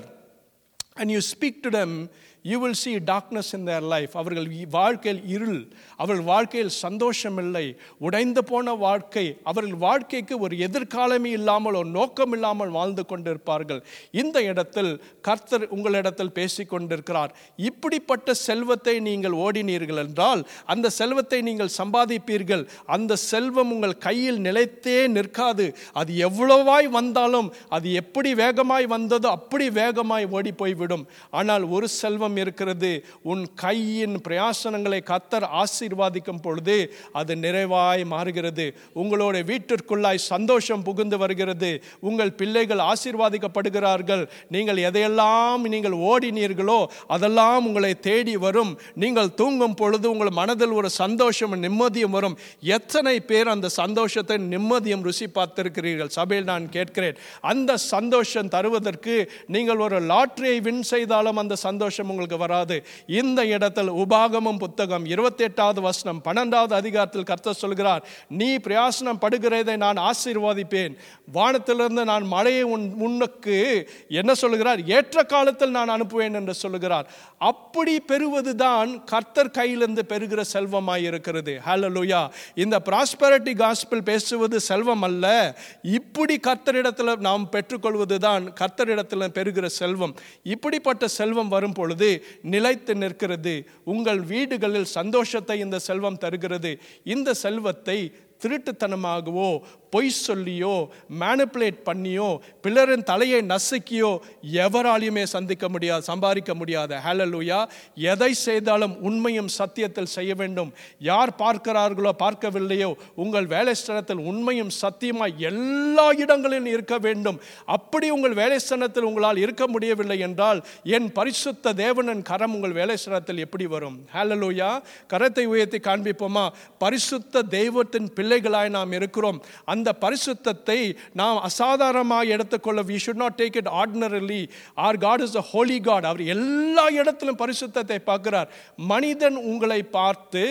and you speak to them, you will see darkness in their life. அவர்கள் வாழ்க்கையில் இருள், அவர்கள் வாழ்க்கையில் சந்தோஷம் இல்லை, உடைந்து போன வாழ்க்கை, அவர்கள் வாழ்க்கைக்கு ஒரு எதிர்காலமே இல்லாமல் ஒரு நோக்கம் இல்லாமல் வாழ்ந்து கொண்டிருப்பார்கள். இந்த இடத்தில் கர்த்தர் உங்களிடத்தில் பேசிக் கொண்டிருக்கிறார். இப்படிப்பட்ட செல்வத்தை நீங்கள் ஓடினீர்கள் என்றால் அந்த செல்வத்தை நீங்கள் சம்பாதிப்பீர்கள். அந்த செல்வம் உங்கள் கையில் நிலைத்தே நிற்காது. அது எவ்வளவாய் வந்தாலும் அது எப்படி வேகமாய் வந்ததோ அப்படி வேகமாய் ஓடி போய்விடும். ஆனால் ஒரு செல்வம் இருக்கிறது. உன் கையின் பிரயாசனங்களை கர்த்தர் ஆசீர்வதிக்கும் பொழுது அது நிறைவாய் மாறுகிறது. உங்களோட வீட்டிற்குள்ளாய் சந்தோஷம் புகுந்து வருகிறது. உங்கள் பிள்ளைகள் ஆசீர்வதிக்கப்படுகிறார்கள். நீங்கள் எதையெல்லாம் நீங்கள் ஓடினீர்களோ அதெல்லாம் உங்களை தேடி வரும். நீங்கள் தூங்கும் பொழுது உங்கள் மனதில் ஒரு சந்தோஷம் நிம்மதியும் வரும். எத்தனை பேர் அந்த சந்தோஷத்தை நிம்மதியும் ருசி பார்த்திருக்கிறீர்கள்? சபையில் நான் கேட்கிறேன். அந்த சந்தோஷம் தருவதற்கு நீங்கள் ஒரு லாட்டரியை வின் செய்தாலும் அந்த சந்தோஷம் உங்களுக்கு வராது. இந்த இடத்தில் உபாகமம் புத்தகம் 28வது வசனம் 12வது அதிகாரத்தில் கர்த்தர் சொல்கிறார், நீ பிரயாசனம் படுகிறதை நான் ஆசீர்வதிப்பேன். வானத்திலிருந்து நான் மழையை உனக்கு என்ன சொல்லுகிறார்? ஏற்ற காலத்தில் நான் அனுப்புவேன் என்று சொல்லுகிறார். அப்படி பெறுவதுதான் கர்த்தர் கையிலிருந்து பெறுகிற செல்வமாய் இருக்கிறது. ஹல்லேலூயா. இந்த ப்ராஸ்பெரிட்டி காஸ்பல் பேசுவது செல்வம் அல்ல. இப்படி கர்த்தரிடத்தில் நாம் பெற்றுக்கொள்வதுதான் கர்த்தரிடத்தில் பெறுகிற செல்வம். இப்படிப்பட்ட செல்வம் வரும் பொழுது நிலைத்து நிற்கிறது. உங்கள் வீடுகளில் சந்தோஷத்தை இந்த செல்வம் தருகிறது. இந்த செல்வத்தை திருட்டுத்தனமாகவோ பொய் சொல்லியோ மேனிப்புலேட் பண்ணியோ பிறரின் தலையை நசுக்கியோ எவராலையுமே சம்பாதிக்க முடியாது. ஹல்லேலூயா. எதை செய்தாலும் உண்மையும் சத்தியத்தில் செய்ய வேண்டும். யார் பார்க்கிறார்களோ பார்க்கவில்லையோ உங்கள் வேலை ஸ்தலத்தில் உண்மையும் சத்தியமாய் எல்லா இடங்களிலும் இருக்க வேண்டும். அப்படி உங்கள் வேலை ஸ்தலத்தில் உங்களால் இருக்க முடியவில்லை என்றால் என் பரிசுத்த தேவனின் கரம் உங்கள் வேலை ஸ்தலத்தில் எப்படி வரும்? ஹல்லேலூயா. கரத்தை உயர்த்தி காண்பிப்போமா? பரிசுத்த தெய்வத்தின் பிள்ளைகளாய் நாம் இருக்கிறோம். அந்த பரிசுத்தத்தை நாம் அசாதாரணமாக எடுத்துக்கொள்ள we should not take it ordinarily. Our God is a holy God. அவர் எல்லா இடத்திலும் பரிசுத்தத்தை பார்க்கிறார். மனிதன் உங்களை பார்த்து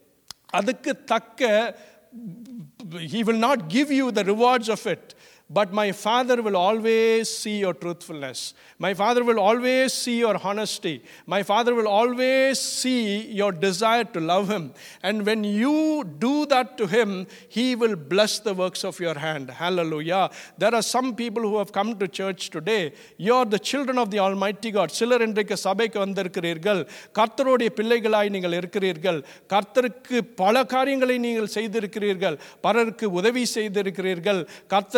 அதுக்கு தக்க he will not give you the rewards of it. But my Father will always see your truthfulness. My Father will always see your honesty. My Father will always see your desire to love Him. And when you do that to Him, He will bless the works of your hand. Hallelujah. There are some people who have come to church today. You are the children of the Almighty God. சிலர் இன்றைக்கு சபைக்கு வந்திருக்கிறீர்கள். கர்த்தருடைய பிள்ளைகளாய் நீங்கள் இருக்கிறீர்கள். கர்த்தருக்கு பல காரியங்களை நீங்கள் செய்திருக்கிறீர்கள். பலருக்கு உதவி செய்திருக்கிறீர்கள். கர்த்தருக்கு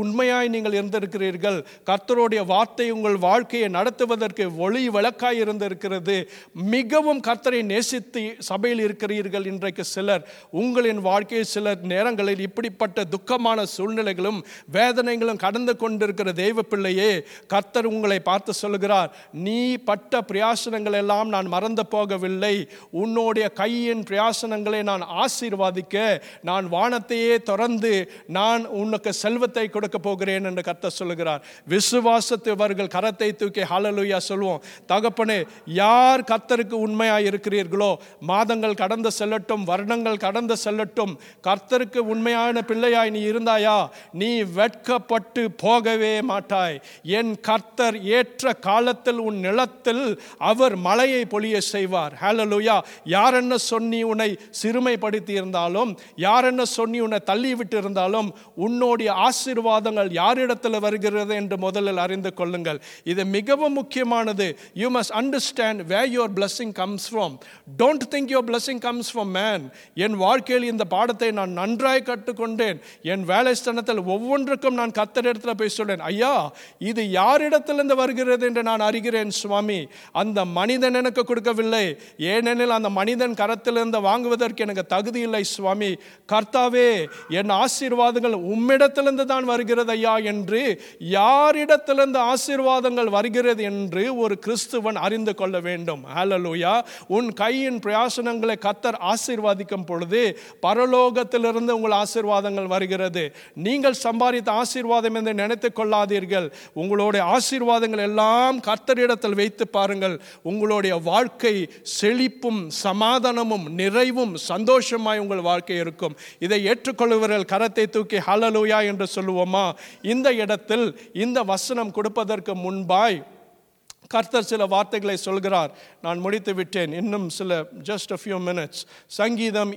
உண்மையாய் நீங்கள் இருந்திருக்கிறீர்கள். கர்த்தருடைய வார்த்தை உங்கள் வாழ்க்கையை நடத்துவதற்கு ஒளி விளக்காய் இருந்திருக்கிறது. மிகவும் கர்த்தரை நேசித்து சபையில் இருக்கிறீர்கள். இன்றைக்கு சிலர் உங்களின் வாழ்க்கையில் சில நேரங்களில் இப்படிப்பட்ட துக்கமான சூழ்நிலைகளும் வேதனைகளும் கடந்து கொண்டிருக்கிற தெய்வ பிள்ளையே, கர்த்தர் உங்களை பார்த்து சொல்கிறார், நீ பட்ட பிரயாசனங்கள் எல்லாம் நான் மறந்து போகவில்லை. உன்னுடைய கையின் பிரயாசனங்களை நான் ஆசீர்வாதிக்க நான் வானத்தையே திறந்து நான் உனக்கு செல்வத்தை கொடுக்க போகிறேன் என்று கர்த்தர் சொல்லுகிறார். விசுவாசத்தவர்கள் கரத்தை தூக்கி ஹல்லேலூயா சொல்வோம். தகப்பனே, யார் கர்த்தருக்கு உண்மையாய் இருக்கிறீர்களோ, மாதங்கள் கடந்து செல்லட்டும், வருடங்கள் கடந்து செல்லட்டும், கர்த்தருக்கு உண்மையான பிள்ளையாய் நீ இருந்தாயா, நீ வெட்கப்பட்டு போகவே மாட்டாய். என் கர்த்தர் ஏற்ற காலத்தில் உன் நிலத்தில் அவர் மழையை பொழிய செய்வார். ஹல்லேலூயா. யார் என்ன சொல்லி உன்னை சிறுமைப்படுத்தி இருந்தாலும், யார் என்ன சொல்லி உன்னை தள்ளி விட்டு இருந்தாலும், உன்னுடைய ஆசீர்வாதங்கள் யாரிடத்தில் வருகிறது என்று முதலில் அறிந்து கொள்ளுங்கள். இது மிகவும் முக்கியமானது. You must understand where your blessing comes from. Don't think your blessing comes from man. என் வாழ்க்கையில் இந்த பாடத்தை நான் நன்றாய் கற்றுக்கொண்டேன். என் வேலை ஸ்தானத்தில் ஒவ்வொன்றுக்கும் நான் கர்த்தரிடத்தில் போய் சொல்றேன், ஐயா, இது யாரிடத்திலிருந்து வருகிறது என்று நான் அறிகிறேன் சுவாமி. அந்த மனிதன் எனக்கு கொடுக்கவில்லை, ஏனெனில் அந்த மனிதன் கரத்திலிருந்து வாங்குவதற்கு எனக்கு தகுதி இல்லை சுவாமி. கர்த்தாவே, என் ஆசீர்வாதங்கள் உம்மிடத்திலிருந்து தான் வருகிறது ஐயா என்று, யாரிடத்திலிருந்து ஆசீர்வாதங்கள் வருகிறது என்று ஒரு கிறிஸ்துவன் அறிந்து கொள்ள வேண்டும். ஹல்லேலூயா. உன் கையின் பிரயாசனங்களை கர்த்தர் ஆசீர்வாதிக்கும் பொழுது பரலோகத்திலிருந்து உங்கள் ஆசீர்வாதங்கள் வருகிறது. நீங்கள் சம்பாதித்த ஆசீர்வாதம் என்று நினைத்துக் கொள்ளாதீர்கள். உங்களுடைய ஆசீர்வாதங்கள் எல்லாம் கர்த்தரிடத்தில் வைத்து பாருங்கள். உங்களுடைய வாழ்க்கை செழிப்பும் சமாதானமும் நிறைவும் சந்தோஷமாய் உங்கள் வாழ்க்கை இருக்கும். இதை ஏற்றுக்கொள்ளுவர்கள் கரத்தை தூக்கி ஹல்லேலூயா என்று சொல்லுவோமா? இந்த இடத்தில் இந்த வசனம் கொடுப்பதற்கு முன்பாய் கர்த்தர் சில வார்த்தைகளை சொல்கிறார். நான் முடித்து விட்டேன், இன்னும் சில just a few minutes. சங்கீதம்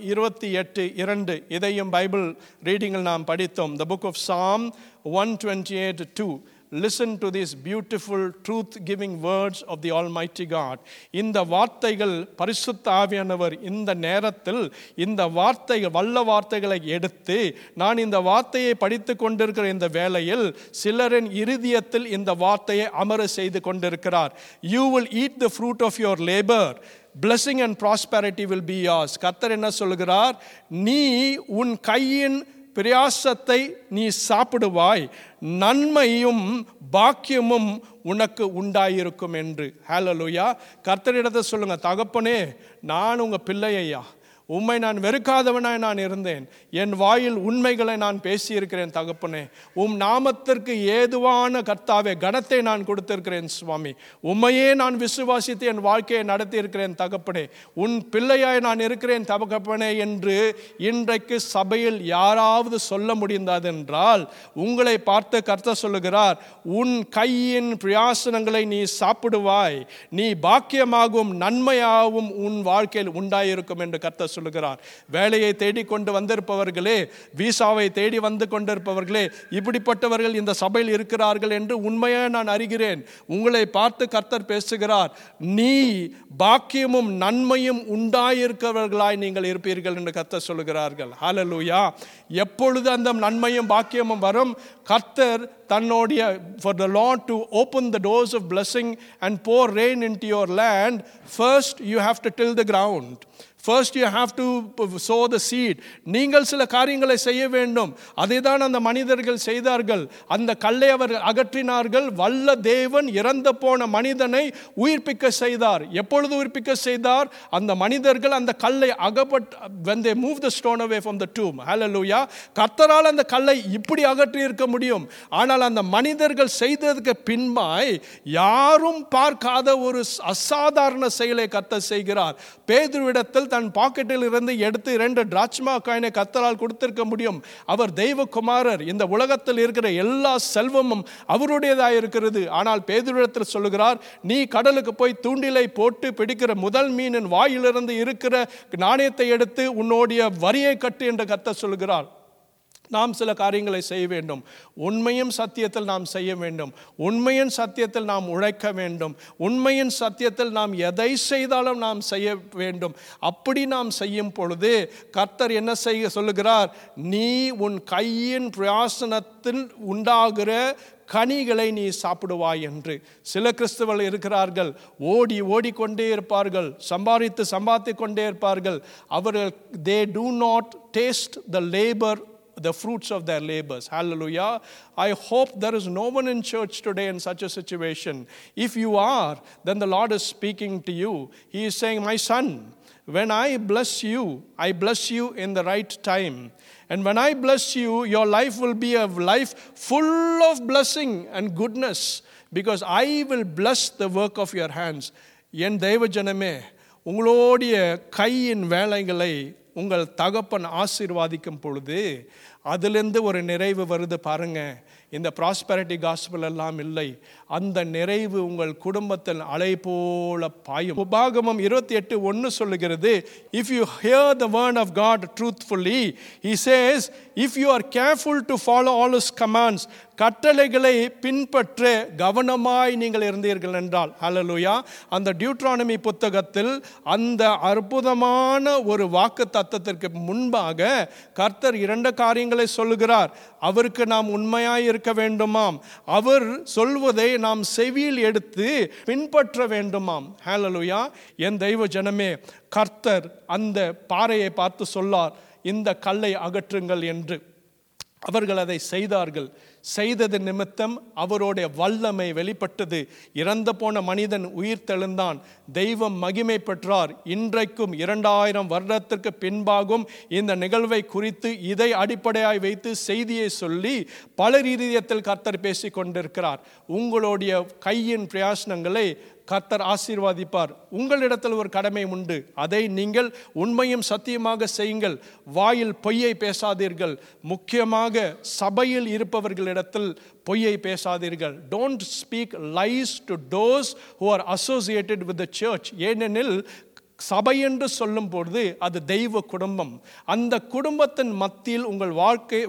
28:2 இதையும் பைபிள் ரீடிங்கில் நாம் படித்தோம். The book of Psalm 128:2. Listen to these beautiful truth-giving words of the Almighty God. இந்த வார்த்தைகள் பரிசுத்த ஆவியானவர் இந்த நேரத்தில் இந்த வார்த்தைகள், வல்ல வார்த்தைகளை எடுத்து நான் இந்த வார்த்தையை படித்து கொண்டிருக்கிற இந்த வேளையில் சிலரின் இருதயத்தில் இந்த வார்த்தையை அமர செய்து கொண்டிருக்கிறார். You will eat the fruit of your labor. Blessing and prosperity will be yours. கர்த்தர் என்ன சொல்கிறார்? நீ உன் கையின் பிரயாசத்தை நீ சாப்பிடுவாய், நன்மையும் பாக்கியமும் உனக்கு உண்டாயிருக்கும் என்று. ஹல்லேலூயா. கர்த்தரிடத்தை சொல்லுங்க, தகப்பனே, நான் உங்க பிள்ளை ஐயா, உம்மை நான் வெறுக்காதவனாய் நான் இருந்தேன். என் வாயில் உண்மைகளை நான் பேசியிருக்கிறேன் தகப்பனே. உம் நாமத்திற்கு ஏதுவான கர்த்தாவே கனத்தை நான் கொடுத்திருக்கிறேன் சுவாமி. உம்மையே நான் விசுவாசித்து என் வாழ்க்கையை நடத்தி இருக்கிறேன் தகப்பனே. உன் பிள்ளையாய் நான் இருக்கிறேன் தகப்பனே என்று இன்றைக்கு சபையில் யாராவது சொல்ல முடிந்ததென்றால் உங்களை பார்த்து கர்த்தர் சொல்லுகிறார், உன் கையின் பிரயாசனங்களை நீ சாப்பிடுவாய், நீ பாக்கியமாகவும் நன்மையாகவும் உன் வாழ்க்கையில் உண்டாயிருக்கும் என்று கர்த்தர் சொல்லுகிறார். வேலையை தேடிக்கொண்டு வந்திருப்பவர்களே, விசாவை தேடி வந்து கொண்டிருப்பவர்களே, இப்படிப்பட்டவர்கள் இந்த சபையில் இருக்கிறார்கள் என்று உண்மையாக நான் அறிகிறேன். உங்களை பார்த்து கர்த்தர் பேசுகிறார், நீ பாக்கியமும் நன்மையும் உண்டாயிருக்கிறவர்களாய் நீங்கள் இருப்பீர்கள் என்று கர்த்தர் சொல்லுகிறார்கள். ஹல்லேலூயா. எப்பொழுது அந்த நன்மையும் பாக்கியமும் வரும்? கர்த்தர் தன்னுடைய for the Lord to open the doors of blessing and pour rain into your land, first you have to till the ground. First you have to sow the seed. நீங்கள் சில காரியங்களை செய்ய வேண்டும். அதை தான் அந்த மனிதர்கள் செய்தார்கள். அந்த கல்லை அவர் அகற்றினார்கள். வல்ல தேவன் இறந்து போன மனிதனை உயிர்ப்பிக்க செய்தார். எப்பொழுது உயிர்ப்பிக்க செய்தார்? அந்த மனிதர்கள் அந்த கல்லை when they moved the stone away from the tomb. Hallelujah. கர்த்தரால் அந்த கல்லை இப்படி அகற்றி இருக்க முடியும். ஆனால் அந்த மனிதர்கள் செய்ததற்கு பின்பாய் யாரும் பார்க்காத ஒரு அசாதாரண செயலை கர்த்தர் செய்கிறார். பேதுருவிடத்தில் தன் பாக்கெட்டில் இருந்து எடுத்து 2 திராட்சை காயினை கர்த்தரால் கொடுத்திருக்க முடியும். அவர் தெய்வகுமாரர். இந்த உலகத்தில் இருக்கிற எல்லா செல்வமும் அவருடையதாக இருக்கிறது. ஆனால் பேதுருவிடத்தில் சொல்லுகிறார், நீ கடலுக்கு போய் தூண்டிலை போட்டு பிடிக்கிற முதல் மீனின் வாயிலிருந்து இருக்கிற நாணயத்தை எடுத்து உன்னுடைய வரியை கட்டு என்று கர்த்தர் சொல்லுகிறார். நாம் சில காரியங்களை செய்ய வேண்டும். உண்மையும் சத்தியத்தில் நாம் செய்ய வேண்டும். உண்மையின் சத்தியத்தில் நாம் உழைக்க வேண்டும். உண்மையின் சத்தியத்தில் நாம் எதை செய்தாலும் நாம் செய்ய வேண்டும். அப்படி நாம் செய்யும் பொழுது கர்த்தர் என்ன செய்ய சொல்லுகிறார்? நீ உன் கையின் பிரயாசனத்தில் உண்டாகிற கனிகளை நீ சாப்பிடுவாய் என்று. சில கிறிஸ்தவர்கள் இருக்கிறார்கள், ஓடிக்கொண்டே இருப்பார்கள், சம்பாதித்து கொண்டே இருப்பார்கள். அவர்கள் they do not taste the labor, the fruits of their labors. Hallelujah. I hope there is no one in church today in such a situation. If you are, then the Lord is speaking to you. He is saying, my son, when I bless you in the right time. And when I bless you, your life will be a life full of blessing and goodness, because I will bless the work of your hands. என் தெய்வ ஜனமே, உங்களுடைய கையின் வேலைகளை உங்கள் தகப்பன் ஆசீர்வாதிக்கும் பொழுது அதிலிருந்து ஒரு நிறைவு வருது பாருங்க. இந்த ப்ராஸ்பெரிட்டி காஸ்பல் எல்லாம் இல்லை, அந்த நிறைவு உங்கள் குடும்பத்தில் அலை போல பாயும். உபாகமம் 28:1 சொல்லுகிறது, if you hear the word of God truthfully, he says, if you are careful to follow all his commands, கட்டளைகளை பின்பற்ற கவனமாய் நீங்கள் இருந்தீர்கள் என்றால். ஹல்லேலூயா. அந்த டியூட்ரானமி புத்தகத்தில் அந்த அற்புதமான ஒரு வாக்கு தத்தத்திற்கு முன்பாக கர்த்தர் 2 காரியங்களை சொல்லுகிறார். அவருக்கு நாம் உண்மையாய் இருக்க வேண்டுமாம், அவர் சொல்வதை நாம் செவியில் எடுத்து பின்பற்ற வேண்டுமாம். ஹல்லேலூயா. என் தெய்வ ஜனமே, கர்த்தர் அந்த பாறையை பார்த்து சொல்லார், இந்த கல்லை அகற்றுங்கள் என்று. அவர்கள் அதை செய்தார்கள். செய்தது நிமித்தம் அவருடைய வல்லமை வெளிப்பட்டது. இறந்து போன மனிதன் உயிர் தெழுந்தான். தெய்வம் மகிமை பெற்றார். இன்றைக்கும் 2000 வருடத்திற்கு பின்பாகும் இந்த நிகழ்வை குறித்து இதை அடிப்படையாய் வைத்து செய்தியை சொல்லி பல ரீதியத்தில் கர்த்தர் பேசிக் கொண்டிருக்கிறார். உங்களுடைய கையின் பிரயாசனங்களை கர்த்தர் ஆசீர்வாதிப்பார். உங்களிடத்தில் ஒரு கடமை உண்டு, அதை நீங்கள் உண்மையும் சத்தியமாக செய்யுங்கள். வாயில் பொய்யை பேசாதீர்கள். முக்கியமாக சபையில் இருப்பவர்களிடத்தில் பொய்யை பேசாதீர்கள். Don't speak lies to those who are associated with the church. ஏனெனில் சபை என்று சொல்லும் பொழுது அது தெய்வ குடும்பம். அந்த குடும்பத்தின் மத்தியில் உங்கள் வாழ்க்கை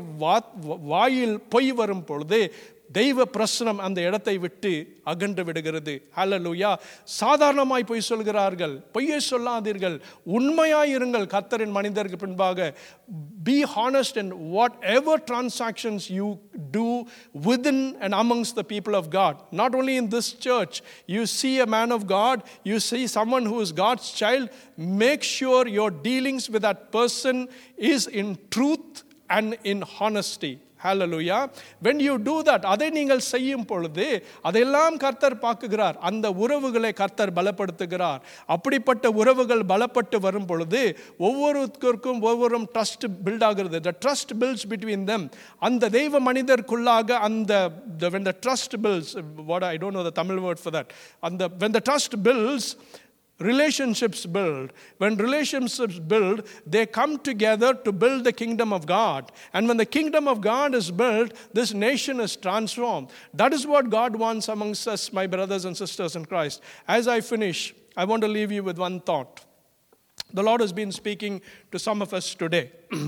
வாயில் பொய் வரும் பொழுது தெய்வ பிரசனம் அந்த இடத்தை விட்டு அகன்று விடுகிறது. ஹல்லேலூயா. சாதாரணமாய் பொய் சொல்கிறார்கள். பொய்யை சொல்லாதீர்கள், உண்மையாய் இருங்கள். கர்த்தரின் மனிதருக்கு பின்பாக be honest in whatever transactions you do within and amongst the people of God. Not only in this church, you see a man of God, you see someone who is God's child, make sure your dealings with that person is in truth and in honesty. Hallelujah. When you do that, அதை நீங்கள் செய்யும் பொழுது அதையெல்லாம் கர்த்தர் பார்க்குகிறார். அந்த உறவுகளை கர்த்தர் பலப்படுத்துகிறார். அப்படிப்பட்ட உறவுகள் பலப்பட்டு வரும் பொழுது ஒவ்வொருத்தருக்கும் ஒவ்வொரு ட்ரஸ்ட் பில்ட் ஆகிறது. The trust builds between them. அந்த தெய்வ மனிதருக்குள்ளாக அந்த when the trust builds, what I don't know the Tamil word for that. When the trust builds, relationships build. When relationships build, they come together to build the kingdom of God. And when the kingdom of God is built, this nation is transformed. That is what God wants amongst us, my brothers and sisters in Christ. As I finish, I want to leave you with one thought. The Lord has been speaking to some of us today.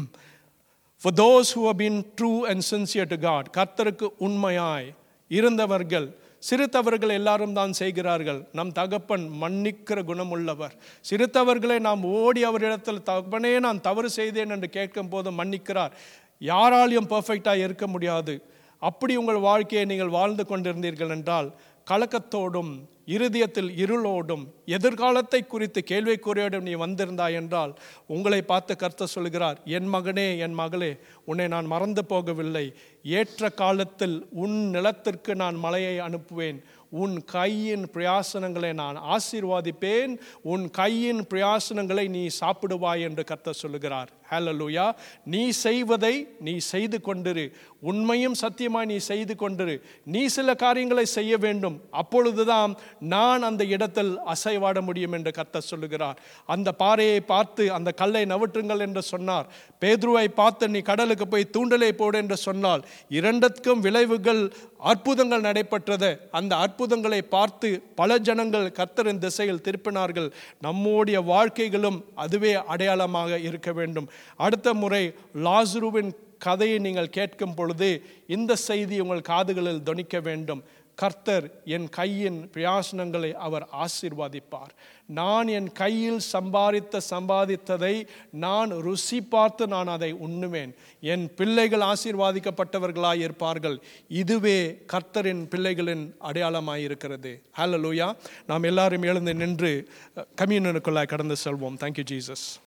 For those who have been true and sincere to God, கர்த்தருக்கு உண்மையாய் இருந்தவர்கள், சிறுத்தவர்கள் எல்லாரும் தான் செய்கிறார்கள். நம் தகப்பன் மன்னிக்கிற குணம் உள்ளவர். சிறுத்தவர்களை நாம் ஓடி அவரிடத்தில், தகப்பனே நான் தவறு செய்தேன் என்று கேட்கும் போது மன்னிக்கிறார். யாராலையும் பர்ஃபெக்டாக இருக்க முடியாது. அப்படி உங்கள் வாழ்க்கையை நீங்கள் வாழ்ந்து கொண்டிருந்தீர்கள் என்றால், கலக்கத்தோடும் இருதயத்தில் இருளோடும் எதிர்காலத்தை குறித்து கேள்விக்குறியோடும் நீ வந்திருந்தாய் என்றால், உங்களை பார்த்து கர்த்தர் சொல்கிறார், என் மகனே, என் மகளே, உன்னை நான் மறந்து போகவில்லை. ஏற்ற காலத்தில் உன் நிலத்திற்கு நான் மழையை அனுப்புவேன். உன் கையின் பிரயாசனங்களை நான் ஆசீர்வாதிப்பேன். உன் கையின் பிரயாசனங்களை நீ சாப்பிடுவாய் என்று கர்த்தர் சொல்லுகிறார். ஹல்லேலூயா. நீ செய்வதை நீ செய்து கொண்டிரு. உண்மையும் சத்தியமாய் நீ செய்து கொண்டிரு. நீ சில காரியங்களை செய்ய வேண்டும். அப்பொழுதுதான் நான் அந்த இடத்தில் அசைவாட முடியும் என்று கர்த்தர் சொல்லுகிறார். அந்த பாறையை பார்த்து அந்த கல்லை நவற்றுங்கள் என்று சொன்னார். பேதுருவை பார்த்து நீ கடலுக்கு போய் தூண்டலை போடு என்று சொன்னால், இரண்டுக்கும் விளைவுகள், அற்புதங்கள் நடைபெற்றது. அந்த அற்புதங்களை பார்த்து பல ஜனங்கள் கர்த்தரின் திசையில் திருப்பினார்கள். நம்முடைய வாழ்க்கைகளும் அதுவே அடையாளமாக இருக்க வேண்டும். அடுத்த முறை லாசருவின் கதையை நீங்கள் கேட்கும் பொழுது இந்த செய்தி உங்கள் காதுகளில் தொனிக்க வேண்டும். கர்த்தர் என் கையின் பிரயாசனங்களை அவர் ஆசீர்வதிப்பார். நான் என் கையில் சம்பாதித்ததை நான் ருசி பார்த்து நான் அதை உண்ணுவேன். என் பிள்ளைகள் ஆசீர்வாதிக்கப்பட்டவர்களாய் இருப்பார்கள். இதுவே கர்த்தரின் பிள்ளைகளின் அடையாளமாயிருக்கிறது. ஹல்லேலூயா. நாம் எல்லாரும் எழுந்து நின்று கம்யூனியனுக்குள்ளாய் கடந்து செல்வோம். Thank you Jesus.